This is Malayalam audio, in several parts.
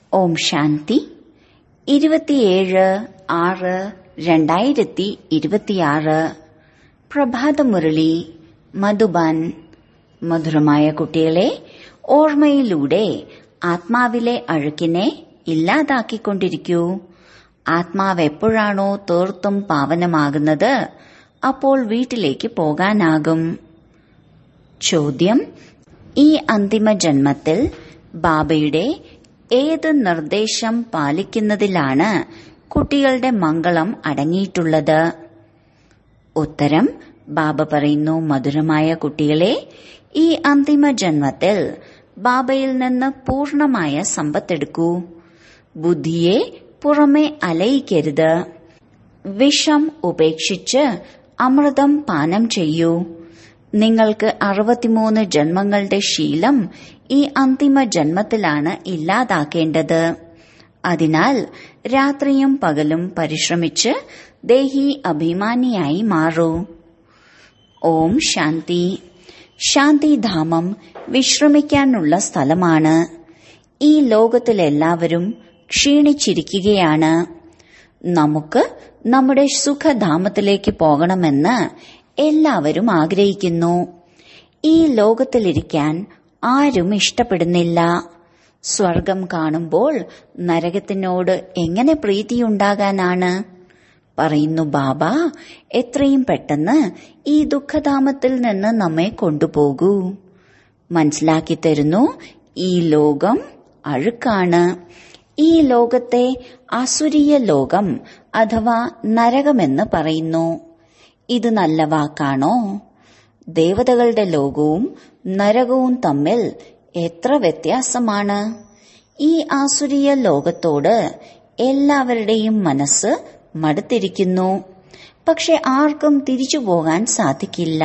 ഓം ശാന്തി 27/6/2026 പ്രഭാതമുരളി മധുബൻ. മധുരമായ കുട്ടികളെ, ഓർമ്മയിലൂടെ ആത്മാവിലെ അഴുക്കിനെ ഇല്ലാതാക്കിക്കൊണ്ടിരിക്കൂ. ആത്മാവ് എപ്പോഴാണോ തീർത്തും പാവനമാകുന്നത്, അപ്പോൾ വീട്ടിലേക്ക് പോകാനാകും. ചോദ്യം: ഈ അന്തിമ ജന്മത്തിൽ ബാബയുടെ ഏത് നിർദ്ദേശം പാലിക്കുന്നതിലാണ് കുട്ടികളുടെ മംഗളം അടങ്ങിയിട്ടുള്ളത്? ഉത്തരം: ബാബ പറയുന്നു, മധുരമായ കുട്ടികളെ, ഈ അന്തിമ ജന്മത്തിൽ ബാബയിൽ നിന്ന് പൂർണമായ സമ്പത്തെടുക്കൂ. ബുദ്ധിയെ പുറമെ അലയിക്കരുത്. വിഷം ഉപേക്ഷിച്ച് അമൃതം പാനം ചെയ്യൂ. നിങ്ങൾക്ക് 63 ജന്മങ്ങളുടെ ശീലം ഈ അന്തിമ ജന്മത്തിലാണ് ഇല്ലാതാക്കേണ്ടത്. അതിനാൽ രാത്രിയും പകലും പരിശ്രമിച്ച് ദേഹി അഭിമാനിയായി മാറൂ. ഓം ശാന്തി. ശാന്തിധാമം വിശ്രമിക്കാനുള്ള സ്ഥലമാണ്. ഈ ലോകത്തിലെല്ലാവരും ക്ഷീണിച്ചിരിക്കുകയാണ്. നമുക്ക് നമ്മുടെ സുഖധാമത്തിലേക്ക് പോകണമെന്ന് എല്ലാവരും ആഗ്രഹിക്കുന്നു. ഈ ലോകത്തിലിരിക്കാൻ ആരും ഇഷ്ടപ്പെടുന്നില്ല. സ്വർഗം കാണുമ്പോൾ നരകത്തിനോട് എങ്ങനെ പ്രീതിയുണ്ടാകാനാണ്? പറയുന്നു ബാബ, എത്രയും പെട്ടെന്ന് ഈ ദുഃഖധാമത്തിൽ നിന്ന് നമ്മെ കൊണ്ടുപോകൂ. മനസ്സിലാക്കി തരുന്നു, ഈ ലോകം അഴുക്കാണ്. ഈ ലോകത്തെ ആസുരീയ ലോകം അഥവാ നരകമെന്ന് പറയുന്നു. ഇത് നല്ല വാക്കാണോ? ദേവതകളുടെ ലോകവും നരകവും തമ്മിൽ എത്ര വ്യത്യാസമാണ്! ഈ ആസുരീയ ലോകത്തോട് എല്ലാവരുടെയും മനസ്സ് മടുത്തിരിക്കുന്നു. പക്ഷെ ആർക്കും തിരിച്ചു പോകാൻ സാധിക്കില്ല.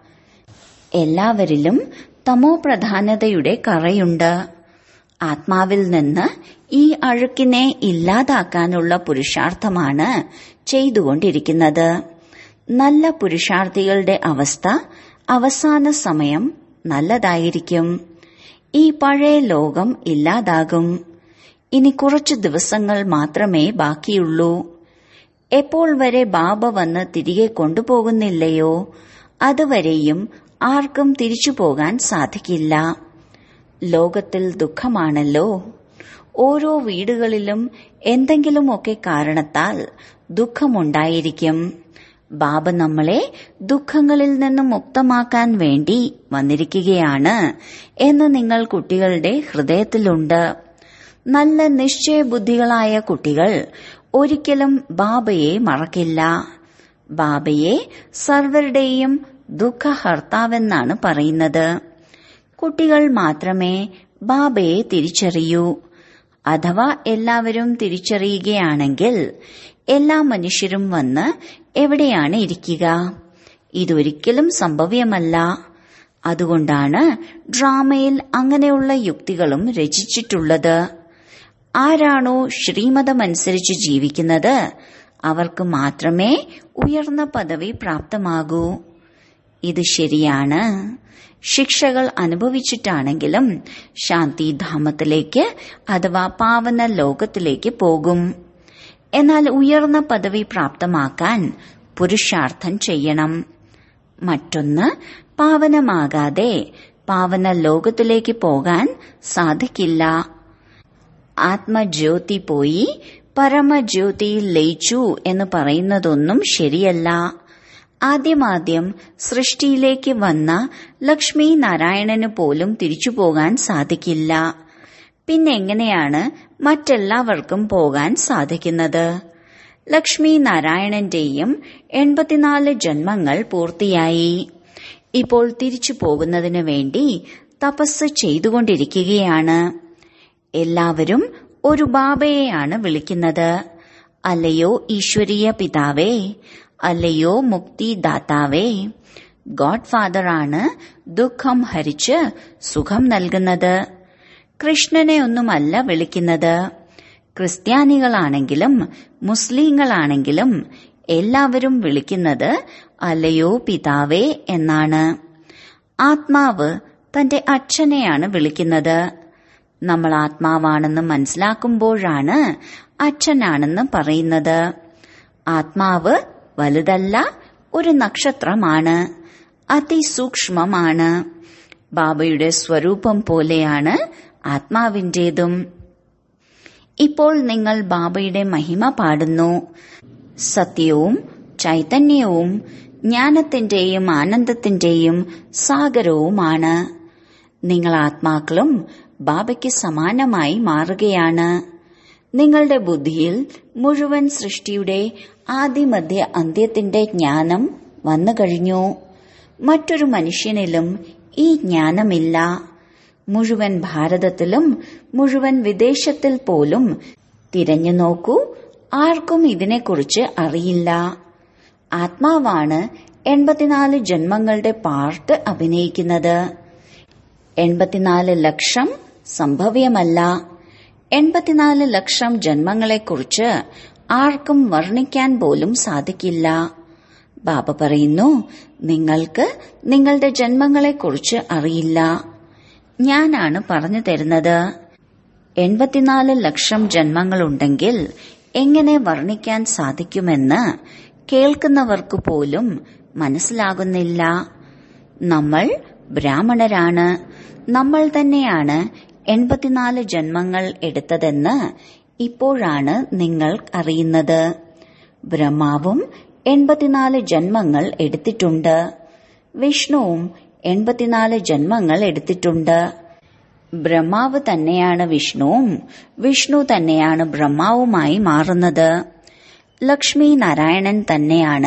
എല്ലാവരിലും തമോപ്രധാനതയുടെ കറയുണ്ട്. ആത്മാവിൽ നിന്ന് ഈ അഴുക്കിനെ ഇല്ലാതാക്കാനുള്ള പുരുഷാർത്ഥമാണ് ചെയ്തുകൊണ്ടിരിക്കുന്നത്. നല്ല പുരുഷാർത്ഥികളുടെ അവസ്ഥ അവസാന സമയം നല്ലതായിരിക്കും. ഈ പഴയ ലോകം ഇല്ലാതാകും. ഇനി കുറച്ചു ദിവസങ്ങൾ മാത്രമേ ബാക്കിയുള്ളൂ. എപ്പോൾ വരെ ബാബ വന്ന് തിരികെ കൊണ്ടുപോകുന്നില്ലയോ, അതുവരെയും ആർക്കും തിരിച്ചു പോകാൻ സാധിക്കില്ല. ലോകത്തിൽ ദുഃഖമാണല്ലോ. ഓരോ വീടുകളിലും എന്തെങ്കിലുമൊക്കെ കാരണത്താൽ ദുഃഖമുണ്ടായിരിക്കും. ബാബ നമ്മളെ ദുഃഖങ്ങളിൽ നിന്ന് മുക്തമാക്കാൻ വേണ്ടി വന്നിരിക്കുകയാണ് എന്ന് നിങ്ങൾ കുട്ടികളുടെ ഹൃദയത്തിലുണ്ട്. നല്ല നിശ്ചയബുദ്ധികളായ കുട്ടികൾ ഒരിക്കലും ബാബയെ മറക്കില്ല. ബാബയെ സർവരുടെയും ദുഃഖഹർത്താവെന്നാണ് പറയുന്നത്. കുട്ടികൾ മാത്രമേ ബാബയെ തിരിച്ചറിയൂ. അഥവാ എല്ലാവരും തിരിച്ചറിയുകയാണെങ്കിൽ എല്ലാ മനുഷ്യരും വന്ന് എവിടെയാണ് ഇരിക്കുക? ഇതൊരിക്കലും സംഭവ്യമല്ല. അതുകൊണ്ടാണ് ഡ്രാമയിൽ അങ്ങനെയുള്ള യുക്തികളും രചിച്ചിട്ടുള്ളത്. ആരാണോ ശ്രീമതമനുസരിച്ച് ജീവിക്കുന്നത്, അവർക്ക് മാത്രമേ ഉയർന്ന പദവി പ്രാപ്തമാകൂ. ഇത് ശരിയാണ്. ശിക്ഷകൾ അനുഭവിച്ചിട്ടാണെങ്കിലും ശാന്തിധാമത്തിലേക്ക് അഥവാ പാവന ലോകത്തിലേക്ക് പോകും. എന്നാൽ ഉയർന്ന പദവി പ്രാപ്തമാക്കാൻ പുരുഷാർത്ഥം ചെയ്യണം. മറ്റൊന്ന്, പാവനമാകാതെ പാവന ലോകത്തിലേക്ക് പോകാൻ സാധിക്കില്ല. ആത്മജ്യോതി പോയി പരമജ്യോതിയിൽ ലയിച്ചു എന്ന് പറയുന്നതൊന്നും ശരിയല്ല. ആദ്യമാദ്യം സൃഷ്ടിയിലേക്ക് വന്ന ലക്ഷ്മി നാരായണന് പോലും തിരിച്ചു പോകാൻ സാധിക്കില്ല. പിന്നെ എങ്ങനെയാണ് മറ്റെല്ലാവർക്കും പോകാൻ സാധിക്കുന്നത്? ലക്ഷ്മി നാരായണന്റെയും 84 ജന്മങ്ങൾ പൂർത്തിയായി. ഇപ്പോൾ തിരിച്ചു പോകുന്നതിനു വേണ്ടി തപസ് ചെയ്തുകൊണ്ടിരിക്കുകയാണ്. എല്ലാവരും ഒരു ബാബയെയാണ് വിളിക്കുന്നത്. അല്ലയോ ഈശ്വരീയ പിതാവേ, അല്ലയോ മുക്തിദാതാവേ. ഗോഡ് ഫാദർ ആണ് ദുഃഖം ഹരിച്ച് സുഖം നൽകുന്നത്. കൃഷ്ണനെ ഒന്നുമല്ല വിളിക്കുന്നത്. ക്രിസ്ത്യാനികളാണെങ്കിലും മുസ്ലിങ്ങളാണെങ്കിലും എല്ലാവരും വിളിക്കുന്നത് അല്ലയോ പിതാവേ എന്നാണ്. ആത്മാവ് തന്റെ അച്ഛനെയാണ് വിളിക്കുന്നത്. നമ്മൾ ആത്മാവാണെന്ന് മനസ്സിലാക്കുമ്പോഴാണ് അച്ഛനാണെന്ന് പറയുന്നത്. ആത്മാവ് വലുതല്ല, ഒരു നക്ഷത്രമാണ്, അതിസൂക്ഷ്മമാണ്. ബാബയുടെ സ്വരൂപം പോലെയാണ് ആത്മാവിന്റേതും. ഇപ്പോൾ നിങ്ങൾ ബാബയുടെ മഹിമ പാടുന്നു. സത്യവും ചൈതന്യവും ജ്ഞാനത്തിന്റെയും ആനന്ദത്തിന്റെയും സാഗരവുമാണ്. നിങ്ങൾ ആത്മാക്കളും ബാബയ്ക്ക് സമാനമായി മാറുകയാണ്. നിങ്ങളുടെ ബുദ്ധിയിൽ മുഴുവൻ സൃഷ്ടിയുടെ ആദിമധ്യ അന്ത്യത്തിന്റെ ജ്ഞാനം വന്നു കഴിഞ്ഞു. മറ്റൊരു മനുഷ്യനിലും ഈ ജ്ഞാനമില്ല. മുഴുവൻ ഭാരതത്തിലും മുഴുവൻ വിദേശത്തിൽ പോലും തിരഞ്ഞു നോക്കൂ, ആർക്കും ഇതിനെക്കുറിച്ച് അറിയില്ല. ആത്മാവാണ് 84 ജന്മങ്ങളുടെ പാർട്ട് അഭിനയിക്കുന്നത്. 84 ലക്ഷം സംഭവ്യമല്ല. 84 ലക്ഷം ജന്മങ്ങളെക്കുറിച്ച് ആർക്കും വർണ്ണിക്കാൻ പോലും സാധിക്കില്ല. ബാബ പറയുന്നു, നിങ്ങൾക്ക് നിങ്ങളുടെ ജന്മങ്ങളെക്കുറിച്ച് അറിയില്ല. ഞാനാണ് പറഞ്ഞു തരുന്നത്. 84 ലക്ഷം ജന്മങ്ങളുണ്ടെങ്കിൽ എങ്ങനെ വർണ്ണിക്കാൻ സാധിക്കുമെന്ന് കേൾക്കുന്നവർക്ക് പോലും മനസ്സിലാകുന്നില്ല. നമ്മൾ ബ്രാഹ്മണരാണ്. നമ്മൾ തന്നെയാണ് 84 ജന്മങ്ങൾ എടുത്തതെന്ന് ഇപ്പോഴാണ് നിങ്ങൾ അറിയുന്നത്. ബ്രഹ്മാവും 84 ജന്മങ്ങൾ എടുത്തിട്ടുണ്ട്. വിഷ്ണുവും 84 ജന്മങ്ങൾ എടുത്തിട്ടുണ്ട്. ബ്രഹ്മാവ് തന്നെയാണ് വിഷ്ണുവും, വിഷ്ണു തന്നെയാണ് ബ്രഹ്മാവുമായി മാറുന്നത്. ലക്ഷ്മി നാരായണൻ തന്നെയാണ്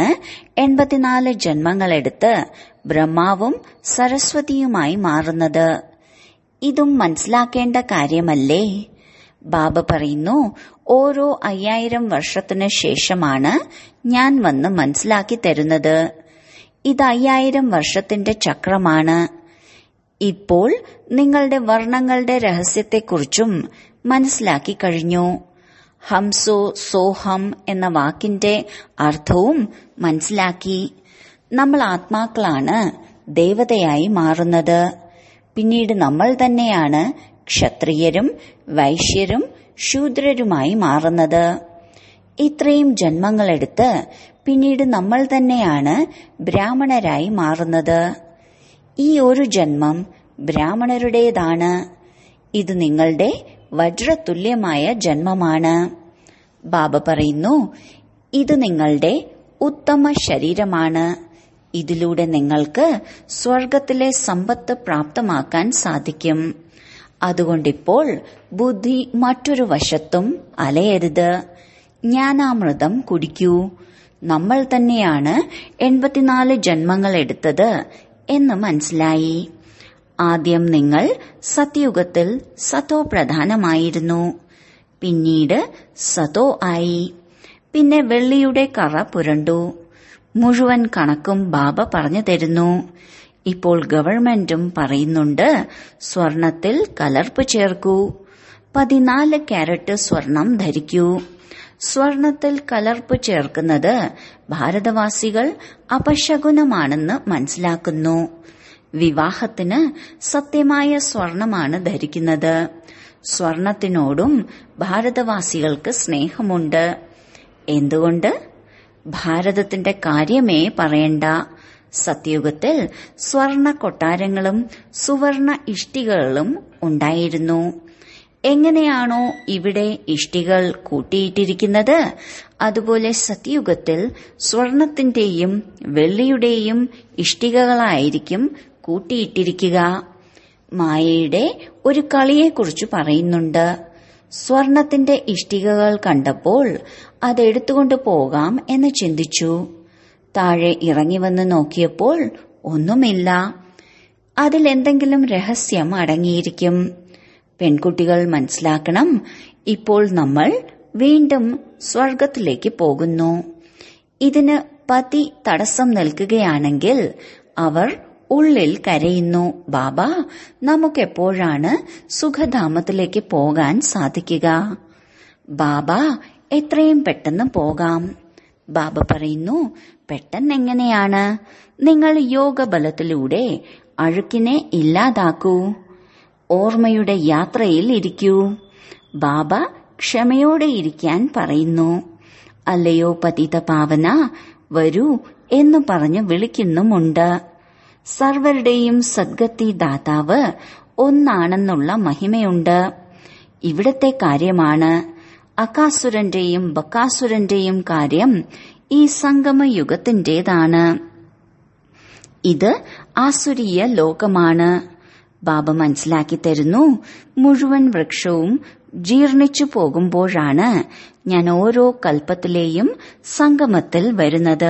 84 ജന്മങ്ങളെടുത്ത് ബ്രഹ്മാവും സരസ്വതിയുമായി മാറുന്നത്. ഇതും മനസ്സിലാക്കേണ്ട കാര്യമല്ലേ? ബാബ പറയുന്നു, ഓരോ 5000 വർഷത്തിനു ശേഷമാണ് ഞാൻ വന്ന് മനസ്സിലാക്കി തരുന്നത്. ഇത് 5000 വർഷത്തിന്റെ ചക്രമാണ്. ഇപ്പോൾ നിങ്ങളുടെ വർണ്ണങ്ങളുടെ രഹസ്യത്തെക്കുറിച്ചും മനസ്സിലാക്കി കഴിഞ്ഞു. ഹംസോ സോഹം എന്ന വാക്കിന്റെ അർത്ഥവും മനസ്സിലാക്കി. നമ്മൾ ആത്മാക്കളാണ് ദേവതയായി മാറുന്നത്. പിന്നീട് നമ്മൾ തന്നെയാണ് ക്ഷത്രിയരും വൈശ്യരും ശൂദ്രരുമായി മാറുന്നത്. ഇത്രയും ജന്മങ്ങളെടുത്ത് പിന്നീട് നമ്മൾ തന്നെയാണ് ബ്രാഹ്മണരായി മാറുന്നത്. ഈ ഒരു ജന്മം ബ്രാഹ്മണരുടേതാണ്. ഇത് നിങ്ങളുടെ വജ്രതുല്യമായ ജന്മമാണ്. ബാബ പറയുന്നു, ഇത് നിങ്ങളുടെ ഉത്തമ ശരീരമാണ്. ഇതിലൂടെ നിങ്ങൾക്ക് സ്വർഗത്തിലെ സമ്പത്ത് പ്രാപ്തമാക്കാൻ സാധിക്കും. അതുകൊണ്ടിപ്പോൾ ബുദ്ധി മറ്റൊരു വശത്തും അലയരുത്. ജ്ഞാനാമൃതം കുടിക്കൂ. നമ്മൾ തന്നെയാണ് 84 ജന്മങ്ങൾ എടുത്തത് എന്ന് മനസ്സിലായി. ആദ്യം നിങ്ങൾ സത്യുഗത്തിൽ സതോ പ്രധാനമായിരുന്നു. പിന്നീട് സതോ ആയി. പിന്നെ വെള്ളിയുടെ കറ പുരണ്ടു. മുഴുവൻ കണക്കും ബാബ പറഞ്ഞു തരുന്നു. ഇപ്പോൾ ഗവൺമെന്റും പറയുന്നുണ്ട്, സ്വർണത്തിൽ കലർപ്പ് ചേർക്കൂ. 14 കാരറ്റ് സ്വർണം ധരിക്കൂ. സ്വർണത്തിൽ കലർപ്പ് ചേർക്കുന്നത് ഭാരതവാസികൾ അപശകുനമാണെന്ന് മനസ്സിലാക്കുന്നു. വിവാഹത്തിന് സത്യമായ സ്വർണമാണ് ധരിക്കുന്നത്. സ്വർണത്തിനോടും ഭാരതവാസികൾക്ക് സ്നേഹമുണ്ട്. എന്തുകൊണ്ട്? ഭാരതത്തിന്റെ കാര്യമേ പറയണ്ട. സത്യുഗത്തിൽ സ്വർണ കൊട്ടാരങ്ങളും സുവർണ ഇഷ്ടികകളും ഉണ്ടായിരുന്നു. എങ്ങനെയാണോ ഇവിടെ ഇഷ്ടികൾ കൂട്ടിയിട്ടിരിക്കുന്നത്, അതുപോലെ സത്യുഗത്തിൽ സ്വർണത്തിന്റെയും വെള്ളിയുടെയും ഇഷ്ടികകളായിരിക്കും കൂട്ടിയിട്ടിരിക്കുക. മായയുടെ ഒരു കളിയെക്കുറിച്ച് പറയുന്നുണ്ട്. സ്വർണത്തിന്റെ ഇഷ്ടികകൾ കണ്ടപ്പോൾ അതെടുത്തുകൊണ്ട് പോകാം എന്ന് ചിന്തിച്ചു. താഴെ ഇറങ്ങി വന്ന് നോക്കിയപ്പോൾ ഒന്നുമില്ല. അതിലെന്തെങ്കിലും രഹസ്യം അടങ്ങിയിരിക്കും. പെൺകുട്ടികൾ മനസ്സിലാക്കണം, ഇപ്പോൾ നമ്മൾ വീണ്ടും സ്വർഗത്തിലേക്ക് പോകുന്നു. ഇതിന് പതി തടസ്സം നിൽക്കുകയാണെങ്കിൽ അവർ ഉള്ളിൽ കരയുന്നു, ബാബ നമുക്കെപ്പോഴാണ് സുഖധാമത്തിലേക്ക് പോകാൻ സാധിക്കുക? ബാബ എത്രയും പെട്ടെന്ന് പോകാം. ബാബ പറയുന്നു, പെട്ടെന്നെങ്ങനെയാണ്? നിങ്ങൾ യോഗബലത്തിലൂടെ അഴുക്കിനെ ഇല്ലാതാക്കൂ. ഓർമ്മയുടെ യാത്രയിൽ ഇരിക്കൂ. ബാബ ക്ഷമയോടെ ഇരിക്കാൻ പറയുന്നു. അല്ലയോ പതിത പാവന, വരൂ എന്ന് പറഞ്ഞ് വിളിക്കുന്നുമുണ്ട്. സർവരുടെയും സദ്ഗതി ദാതാവ് ഒന്നാണെന്നുള്ള മഹിമയുണ്ട്. ഇവിടത്തെ കാര്യമാണ്. അകാസുരന്റെയും ബക്കാസുരന്റെയും കാര്യം ഈ സംഗമയുഗത്തിന്റേതാണ്. ഇത് ആസുരീയ ലോകമാണ്. ബാബ മനസ്സിലാക്കി തരുന്നു, മുഴുവൻ വൃക്ഷവും ജീർണിച്ചു പോകുമ്പോഴാണ് ഞാൻ ഓരോ കൽപ്പത്തിലെയും സംഗമത്തിൽ വരുന്നത്.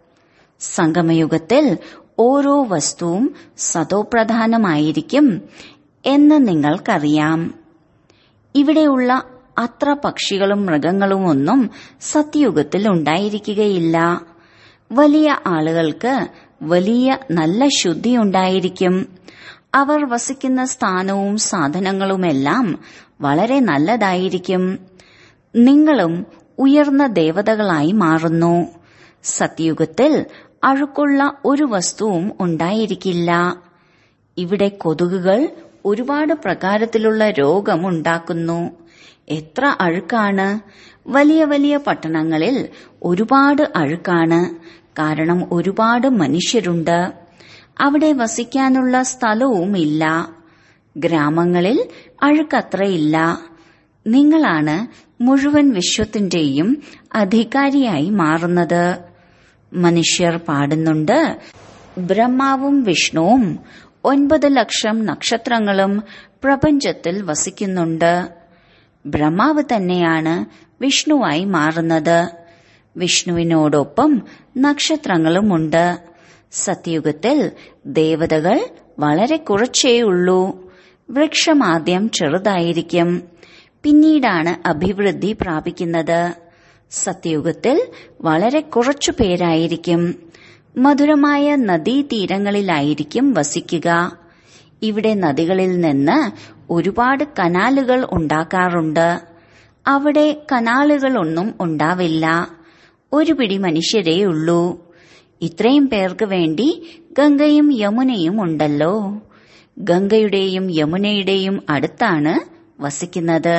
സംഗമയുഗത്തിൽ ഓരോ വസ്തുവും സതോപ്രധാനമായിരിക്കും എന്ന് നിങ്ങൾക്കറിയാം. ഇവിടെയുള്ള അത്ര പക്ഷികളും മൃഗങ്ങളും ഒന്നും സത്യയുഗത്തിൽ ഉണ്ടായിരിക്കുകയില്ല. വലിയ ആളുകൾക്ക് വലിയ നല്ല ശുദ്ധി ഉണ്ടായിരിക്കും. അവർ വസിക്കുന്ന സ്ഥാനവും സാധനങ്ങളുമെല്ലാം വളരെ നല്ലതായിരിക്കും. നിങ്ങളും ഉയർന്ന ദേവതകളായി മാറുന്നു. സത്യയുഗത്തിൽ അഴുക്കുള്ള ഒരു വസ്തുവും ഉണ്ടായിരിക്കില്ല. ഇവിടെ കൊതുകുകൾ ഒരുപാട് പ്രകാരത്തിലുള്ള രോഗമുണ്ടാക്കുന്നു. എത്ര അഴുക്കാണ്! വലിയ വലിയ പട്ടണങ്ങളിൽ ഒരുപാട് അഴുക്കാണ്. കാരണം ഒരുപാട് മനുഷ്യരുണ്ട്. അവിടെ വസിക്കാനുള്ള സ്ഥലവുമില്ല. ഗ്രാമങ്ങളിൽ അഴുക്കത്രയില്ല. നിങ്ങളാണ് മുഴുവൻ വിശ്വത്തിന്റെയും അധികാരിയായി മാറുന്നത്. മനുഷ്യർ പാടുന്നുണ്ട്, ബ്രഹ്മാവും വിഷ്ണുവും 9 ലക്ഷം നക്ഷത്രങ്ങളും പ്രപഞ്ചത്തിൽ വസിക്കുന്നുണ്ട്. ബ്രഹ്മാവ് തന്നെയാണ് വിഷ്ണുവായി മാറുന്നത്. വിഷ്ണുവിനോടൊപ്പം നക്ഷത്രങ്ങളുമുണ്ട്. സത്യയുഗത്തിൽ ദേവതകൾ വളരെ കുറച്ചേയുള്ളൂ. വൃക്ഷം ആദ്യം ചെറുതായിരിക്കും, പിന്നീടാണ് അഭിവൃദ്ധി പ്രാപിക്കുന്നത്. സത്യയുഗത്തിൽ വളരെ കുറച്ചു പേരായിരിക്കും. മധുരമായ നദീതീരങ്ങളിലായിരിക്കും വസിക്കുക. ഇവിടെ നദികളിൽ നിന്ന് ഒരുപാട് കനാലുകൾ ഉണ്ടാക്കാറുണ്ട്. അവിടെ കനാലുകളൊന്നും ഉണ്ടാവില്ല. ഒരു പിടി മനുഷ്യരേയുള്ളൂ. ഇത്രയും പേർക്ക് വേണ്ടി ഗംഗയും യമുനയും ഉണ്ടല്ലോ. ഗംഗയുടെയും യമുനയുടെയും അടുത്താണ് വസിക്കുന്നത്.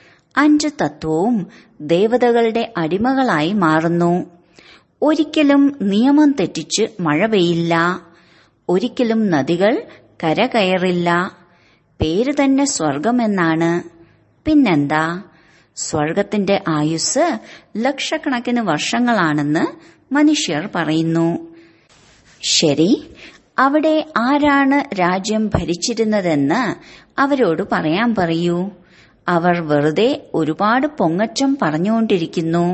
5 തത്വവും ദേവതകളുടെ അടിമകളായി മാറുന്നു. ഒരിക്കലും നിയമം തെറ്റിച്ച് മഴ പെയ്യില്ല. ഒരിക്കലും നദികൾ കരകയറില്ല. പേര് തന്നെ സ്വർഗമെന്നാണ്. പിന്നെന്താ? സ്വർഗത്തിന്റെ ആയുസ് ലക്ഷക്കണക്കിന് വർഷങ്ങളാണെന്ന് മനുഷ്യർ പറയുന്നു. ശരി, അവിടെ ആരാണ് രാജ്യം ഭരിച്ചിരുന്നതെന്ന് അവരോട് പറയാൻ പറയൂ. അവർ വെറുതെ ഒരുപാട് പൊങ്ങച്ചം പറഞ്ഞുകൊണ്ടിരിക്കുന്നു.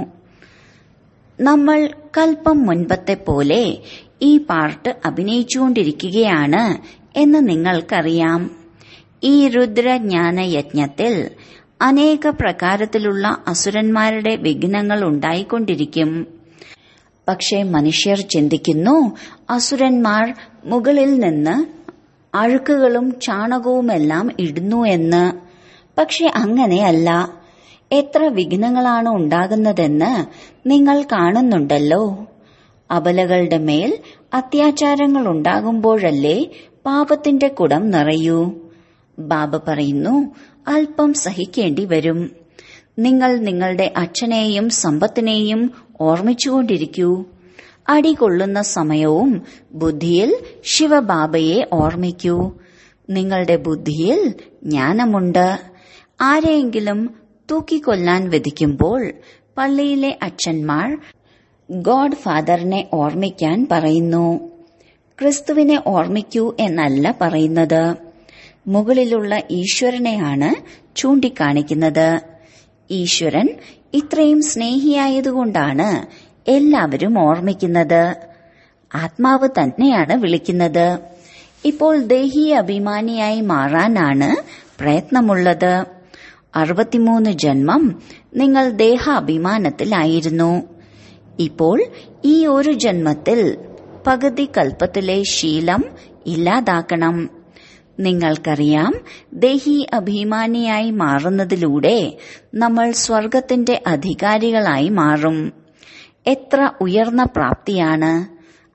നമ്മൾ കൽപ്പം മുൻപത്തെ പോലെ ഈ പാർട്ട് അഭിനയിച്ചുകൊണ്ടിരിക്കുകയാണ് എന്ന് നിങ്ങൾക്കറിയാം. ഈ രുദ്രജ്ഞാന യജ്ഞത്തിൽ അനേക പ്രകാരത്തിലുള്ള അസുരന്മാരുടെ വിഘ്നങ്ങൾ ഉണ്ടായിക്കൊണ്ടിരിക്കും. പക്ഷേ മനുഷ്യർ ചിന്തിക്കുന്നു, അസുരന്മാർ മുകളിൽ നിന്ന് അഴുക്കുകളും ചാണകവുമെല്ലാം ഇടുന്നു എന്ന്. പക്ഷെ അങ്ങനെയല്ല. എത്ര വിഘ്നങ്ങളാണ് ഉണ്ടാകുന്നതെന്ന് നിങ്ങൾ കാണുന്നുണ്ടല്ലോ. അബലകളുടെ മേൽ അത്യാചാരങ്ങൾ ഉണ്ടാകുമ്പോഴല്ലേ പാപത്തിന്റെ കുടം നിറയൂ. ബാബ പറയുന്നു, അല്പം സഹിക്കേണ്ടി വരും. നിങ്ങൾ നിങ്ങളുടെ അച്ഛനെയും സമ്പത്തിനെയും ഓർമ്മിച്ചുകൊണ്ടിരിക്കൂ. അടികൊള്ളുന്ന സമയവും ബുദ്ധിയിൽ ശിവബാബയെ ഓർമ്മിക്കൂ. നിങ്ങളുടെ ബുദ്ധിയിൽ ജ്ഞാനമുണ്ട്. ആരെയെങ്കിലും തൂക്കിക്കൊല്ലാൻ വിധിക്കുമ്പോൾ പള്ളിയിലെ അച്ഛന്മാർ ഗോഡ് ഫാദറിനെ ഓർമ്മിക്കാൻ പറയുന്നു. ക്രിസ്തുവിനെ ഓർമ്മിക്കൂ എന്നല്ല പറയുന്നത്. മുകളിലുള്ള ഈശ്വരനെയാണ് ചൂണ്ടിക്കാണിക്കുന്നത്. ഈശ്വരൻ ഇത്രയും സ്നേഹിയായതുകൊണ്ടാണ് എല്ലാവരും ഓർമ്മിക്കുന്നത്. ആത്മാവ് തന്നെയാണ് വിളിക്കുന്നത്. ഇപ്പോൾ ദേഹി അഭിമാനിയായി മാറാനാണ് പ്രയത്നമുള്ളത്. 63 ജന്മം നിങ്ങൾ ദേഹാഭിമാനത്തിലായിരുന്നു. ഇപ്പോൾ ഈ ഒരു ജന്മത്തിൽ പകുതി കൽപ്പത്തിലെ ശീലം ഇല്ലാതാക്കണം. നിങ്ങൾക്കറിയാം, ദേഹി അഭിമാനിയായി മാറുന്നതിലൂടെ നമ്മൾ സ്വർഗത്തിന്റെ അധികാരികളായി മാറും. എത്ര ഉയർന്ന പ്രാപ്തിയാണ്!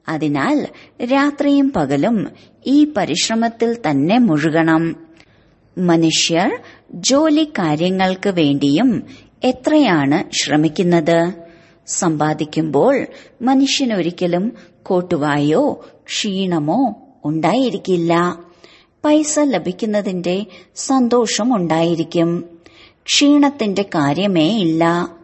അതിനാൽ രാത്രിയും പകലും ഈ പരിശ്രമത്തിൽ തന്നെ മുഴുകണം. മനുഷ്യർ ജോലി കാര്യങ്ങൾക്ക് വേണ്ടിയും എത്രയാണ് ശ്രമിക്കുന്നത്. സമ്പാദിക്കുമ്പോൾ മനുഷ്യനൊരിക്കലും കോട്ടുവായോ ക്ഷീണമോ ഉണ്ടായിരിക്കില്ല. പൈസ ലഭിക്കുന്നതിന്റെ സന്തോഷം ഉണ്ടായിരിക്കും. ക്ഷീണത്തിന്റെ കാര്യമേ ഇല്ല.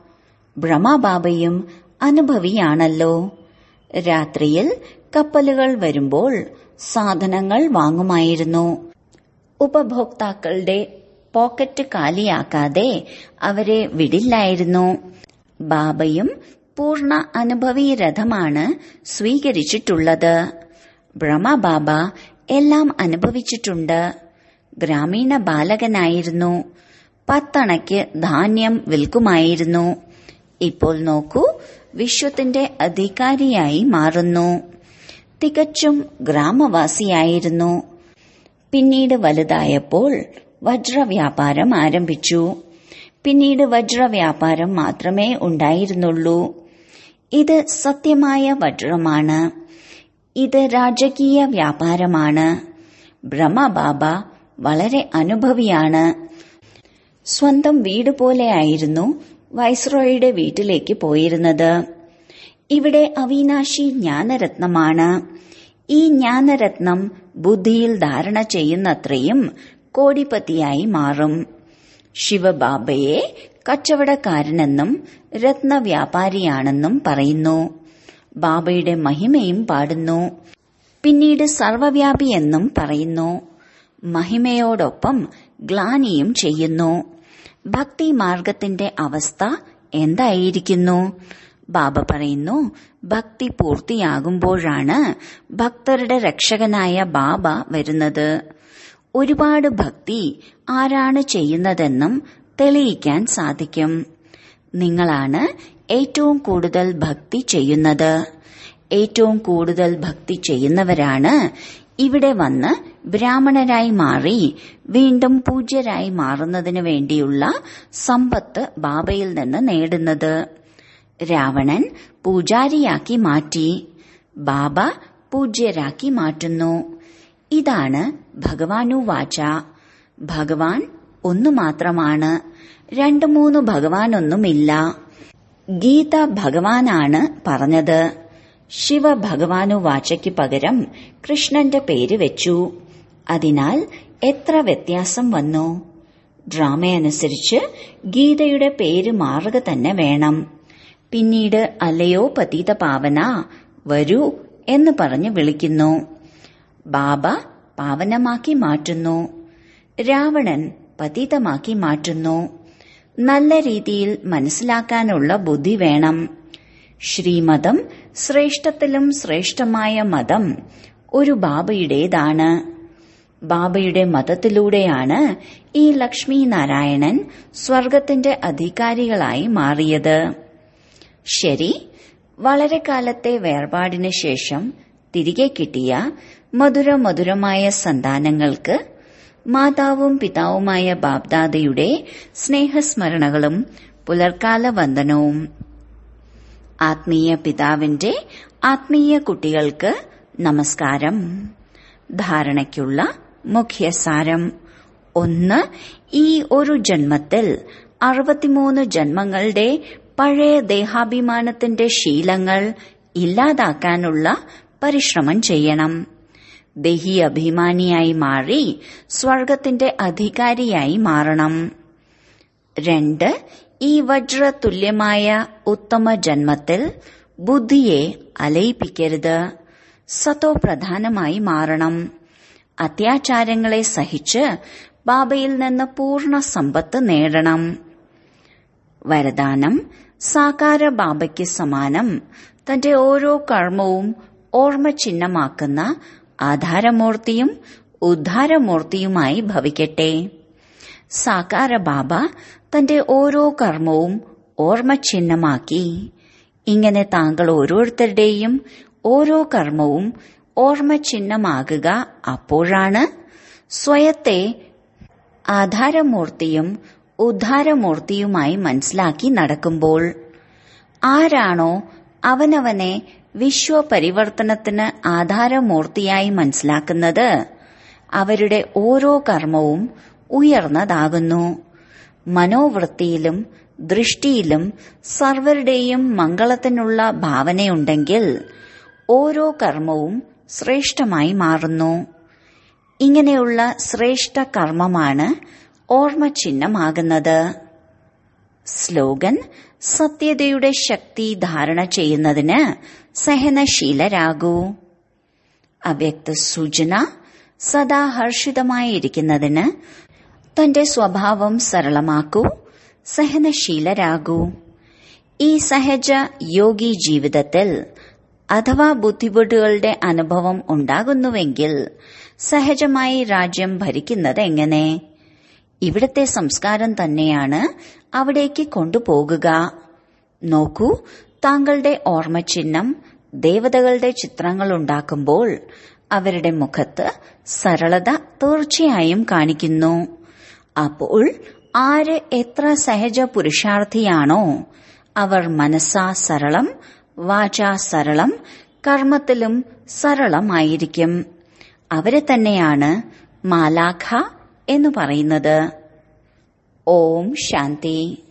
ബ്രഹ്മബാബയും അനുഭവിയാണല്ലോ. രാത്രിയിൽ കപ്പലുകൾ വരുമ്പോൾ സാധനങ്ങൾ വാങ്ങുമായിരുന്നു. ഉപഭോക്താക്കളുടെ പോക്കറ്റ് കാലിയാക്കാതെ അവരെ വിടില്ലായിരുന്നു. ബാബയും പൂർണ്ണ അനുഭവി രഥമാണ് സ്വീകരിച്ചിട്ടുള്ളത്. ബ്രഹ്മബാബ എല്ലാം അനുഭവിച്ചിട്ടുണ്ട്. ഗ്രാമീണ ബാലകനായിരുന്നു. 10 അണയ്ക്ക് ധാന്യം വിൽക്കുമായിരുന്നു. ഇപ്പോൾ നോക്കൂ, വിശ്വത്തിന്റെ അധികാരിയായി മാറുന്നു. തികച്ചും ഗ്രാമവാസിയായിരുന്നു. പിന്നീട് വലുതായപ്പോൾ വജ്രവ്യാപാരം ആരംഭിച്ചു. പിന്നീട് വജ്രവ്യാപാരം മാത്രമേ ഉണ്ടായിരുന്നുള്ളൂ. ഇത് സത്യമായ വജ്രമാണ്. ഇത് രാജകീയ വ്യാപാരമാണ്. ബ്രഹ്മബാബ വളരെ അനുഭവിയാണ്. സ്വന്തം വീട് പോലെയായിരുന്നു വൈസ്രോയുടെ വീട്ടിലേക്ക് പോയിരുന്നത്. ഇവിടെ അവിനാശി ജ്ഞാനരത്നമാണ്. ഈ ജ്ഞാനരത്നം ബുദ്ധിയിൽ ധാരണ ചെയ്യുന്നത്രയും കോടിപതിയായി മാറും. ശിവബാബയെ കച്ചവടക്കാരനെന്നും രത്നവ്യാപാരിയാണെന്നും പറയുന്നു. ബാബയുടെ മഹിമയും പാടുന്നു. പിന്നീട് സർവവ്യാപി എന്നും പറയുന്നു. മഹിമയോടൊപ്പം ഗ്ലാനിയും ചെയ്യുന്നു. ഭക്തി മാർഗത്തിന്റെ അവസ്ഥ എന്തായിരിക്കുന്നു? ബാബ പറയുന്നു, ഭക്തി പൂർത്തിയാകുമ്പോഴാണ് ഭക്തരുടെ രക്ഷകനായ ബാബ വരുന്നത്. ഒരുപാട് ഭക്തി ആരാണ് ചെയ്യുന്നതെന്നും തെളിയിക്കാൻ സാധിക്കും. നിങ്ങളാണ് ഏറ്റവും കൂടുതൽ ഭക്തി ചെയ്യുന്നത്. ഏറ്റവും കൂടുതൽ ഭക്തി ചെയ്യുന്നവരാണ് ഇവിടെ വന്ന് ബ്രാഹ്മണരായി മാറി വീണ്ടും പൂജ്യരായി മാറുന്നതിനു വേണ്ടിയുള്ള സമ്പത്ത് ബാബയിൽ നിന്ന് നേടുന്നത്. രാവണൻ പൂജാരിയാക്കി മാറ്റി, ബാബ പൂജ്യരാക്കി മാറ്റുന്നു. ഇതാണ് ഭഗവാനുവാച. ഭഗവാൻ ഒന്നു മാത്രമാണ്. 2-3 ഭഗവാനൊന്നുമില്ല. ഗീത ഭഗവാനാണ് പറഞ്ഞത്. ശിവ ഭഗവാനുവാചയ്ക്ക് പകരം കൃഷ്ണന്റെ പേര് വെച്ചു. അതിനാൽ എത്ര വ്യത്യാസം വന്നു. ഡ്രാമയനുസരിച്ച് ഗീതയുടെ പേര് മാറുക തന്നെ വേണം. പിന്നീട് അല്ലയോ പതിത പാവന, വരൂ എന്ന് പറഞ്ഞ് വിളിക്കുന്നു. ബാബ പാവനമാക്കി മാറ്റുന്നു. രാവണൻ പതിതമാക്കി മാറ്റുന്നു. നല്ല രീതിയിൽ മനസ്സിലാക്കാനുള്ള ബുദ്ധി വേണം. ശ്രീമതം ശ്രേഷ്ഠത്തിലും ശ്രേഷ്ഠമായ മതം ഒരു ബാബയുടേതാണ്. ബാബയുടെ മതത്തിലൂടെയാണ് ഈ ലക്ഷ്മി നാരായണൻ സ്വർഗത്തിന്റെ അധികാരികളായി മാറിയത്. ശരി, വളരെ കാലത്തെ വേർപാടിന് ശേഷം തിരികെ കിട്ടിയ മധുരമധുരമായ സന്താനങ്ങൾക്ക് മാതാവും പിതാവുമായ ബാബ്ദാദയുടെ സ്നേഹസ്മരണകളും പുലർക്കാല വന്ദനവും. ആത്മീയ പിതാവിന്റെ ആത്മീയ കുട്ടികൾക്ക് നമസ്കാരം. ധാരണയ്ക്കുള്ള മുഖ്യസാരം. 1. ഈ ഒരു ജന്മത്തിൽ 63 ജന്മങ്ങളുടെ പഴയ ദേഹാഭിമാനത്തിന്റെ ശീലങ്ങൾ ഇല്ലാതാക്കാനുള്ള പരിശ്രമം ചെയ്യണം. ദേഹി അഭിമാനിയായി മാറി സ്വർഗത്തിന്റെ അധികാരിയായി മാറണം. 2. ഈ വജ്രതുല്യമായ ഉത്തമ ജന്മത്തിൽ ബുദ്ധിയെ അലയിപ്പിക്കരുത്. സതോ പ്രധാനമായി മാറണം. അത്യാചാരങ്ങളെ സഹിച്ച് ബാബയിൽ നിന്ന് പൂർണ്ണ സമ്പത്ത് നേടണം. വരദാനം. സാകാര ബാബയ്ക്ക് സമാനം തന്റെ ഓരോ കർമ്മവും ഓർമ്മ ചിഹ്നമാക്കുന്ന ആധാരമൂർത്തിയും ഉദ്ധാരമൂർത്തിയുമായി ഭവിക്കട്ടെ. സാകാര ബാബ തന്റെ ഓരോ കർമ്മവും ഓർമ്മ ചിഹ്നമാക്കി. ഇങ്ങനെ താങ്കൾ ഓരോരുത്തരുടെയും ഓരോ കർമ്മവും ഓർമ്മ ചിഹ്നമാകുക. അപ്പോഴാണ് സ്വയത്തെ ആധാരമൂർത്തിയും ഉദ്ധാരമൂർത്തിയുമായി മനസ്സിലാക്കി നടക്കുമ്പോൾ. ആരാണോ അവനവനെ വിശ്വപരിവർത്തനത്തിന് ആധാരമൂർത്തിയായി മനസ്സിലാക്കുന്നത്, അവരുടെ ഓരോ കർമ്മവും ഉയർന്നതാകുന്നു. മനോവൃത്തിയിലും ദൃഷ്ടിയിലും സർവരുടെയും മംഗളത്തിനുള്ള ഭാവനയുണ്ടെങ്കിൽ ഓരോ കർമ്മവും ശ്രേഷ്ഠമായി മാറുന്നു. ഇങ്ങനെയുള്ള ശ്രേഷ്ഠ കർമ്മമാണ് ഓർമ്മചിഹ്നമാകുന്നത്. സ്ലോഗൻ: സത്യതയുടെ ശക്തി ധാരണ ചെയ്യുന്നതിന് സഹനശീലരാകൂ. അവ്യക്ത സൂചന: സദാ ഹർഷിതമായിരിക്കുന്നതിന് തന്റെ സ്വഭാവം സരളമാക്കൂ, സഹനശീലരാകൂ. ഈ സഹജ യോഗി ജീവിതത്തിൽ അഥവാ ബുദ്ധിമുട്ടുകളുടെ അനുഭവം ഉണ്ടാകുന്നുവെങ്കിൽ സഹജമായി രാജ്യം ഭരിക്കുന്നത് എങ്ങനെ? ഇവിടത്തെ സംസ്കാരം തന്നെയാണ് അവിടേക്ക് കൊണ്ടുപോകുക. നോക്കൂ, താങ്കളുടെ ഓർമ്മചിഹ്നം ദേവതകളുടെ ചിത്രങ്ങൾ ഉണ്ടാക്കുമ്പോൾ അവരുടെ മുഖത്ത് സരളത തീർച്ചയായും കാണിക്കുന്നു. അപ്പോൾ ആര് എത്ര സഹജ പുരുഷാർത്ഥിയാണോ അവർ മനസ്സാ സരളം, വാചാ സരളം, കർമ്മത്തിലും സരളമായിരിക്കും. അവരെ തന്നെയാണ് മാലാഖ എന്ന് പറയുന്നത്. ഓം ശാന്തി.